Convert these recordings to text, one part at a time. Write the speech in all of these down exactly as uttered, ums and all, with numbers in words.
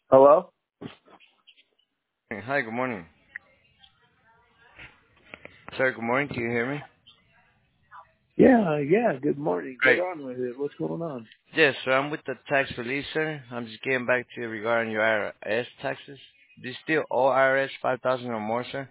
Hello? Hey, Hi, good morning. Sir, good morning. Can you hear me? Yeah, yeah, good morning. Get Great. on with it. What's going on? Yes, sir, I'm with the tax relief, sir. I'm just getting back to you regarding your I R S taxes. Do you still owe I R S five thousand or more, sir?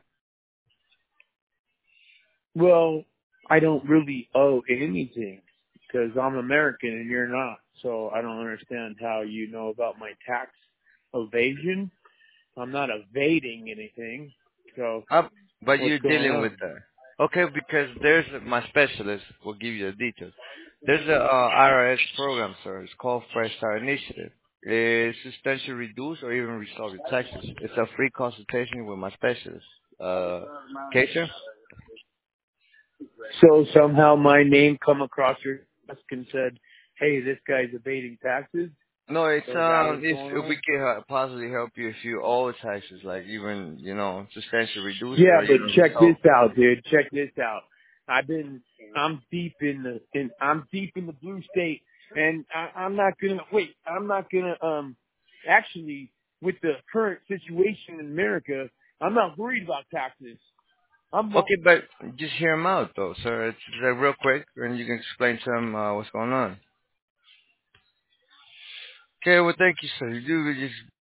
Well, I don't really owe anything because I'm American and you're not. So I don't understand how you know about my tax evasion. I'm not evading anything. So Up, but what's you're going dealing with on? that. Okay, because there's my specialist will give you the details. There's a uh, I R S program, sir. It's called Fresh Start Initiative. It's substantially reduce or even resolve your taxes. It's a free consultation with my specialist. Uh, okay, sir? So somehow my name come across your desk and said, hey, this guy's evading taxes. No, it's So is that um, what's if, going if we on? can uh, possibly help you if you owe taxes, like even you know substantially reduce Yeah, or but even check so. this out, dude. Check this out. I've been, I'm deep in the, in, I'm deep in the blue state, and I, I'm not gonna wait. I'm not gonna, um, actually, with the current situation in America, I'm not worried about taxes. I'm not. Okay, but just hear him out though, sir. It's uh, real quick, and you can explain to him uh, what's going on. Okay, well, thank you, sir. You do just